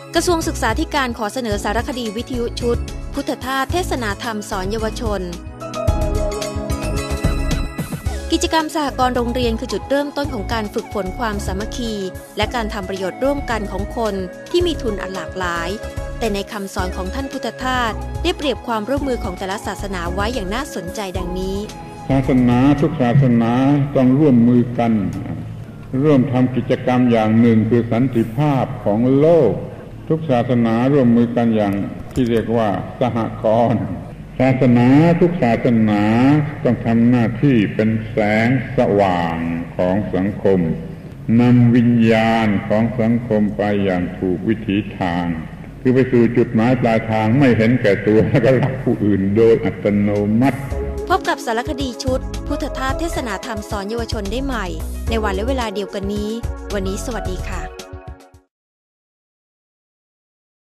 กระทรวงศึกษาธิการขอเสนอสารคดีวิทยุชุดพุทธทาสเทศนาธรรมสอนเยาวชนกิจกรรมสหกรณ์โรงเรียนคือจุดเริ่มต้นของการฝึกฝนความสามัคคีและการทำประโยชน์ร่วมกันของคนที่มีทุนอันหลากหลายแต่ในคำสอนของท่านพุทธทาสได้เปรียบความร่วมมือของแต่ละศาสนาไว้อย่างน่าสนใจดังนี้ศาสนาทุกศาสนาต้องร่วมมือกันร่วมทำกิจกรรมอย่างหนึ่งคือสันติภาพของโลกทุกศาสนาร่วมมือกันอย่างที่เรียกว่าสหกรณ์ศาสนาทุกศาสนาต้องทำหน้าที่เป็นแสงสว่างของสังคมนำวิญญาณของสังคมไปอย่างถูกวิถีทางคือไปสู่จุดหมายปลายทางไม่เห็นแก่ตัวและก็รักผู้อื่นโดยอัตโนมัติพบกับสารคดีชุดพุทธทาสเทศนาธรรมสอนเยาวชนได้ใหม่ในวันและเวลาเดียวกันนี้วันนี้สวัสดีค่ะ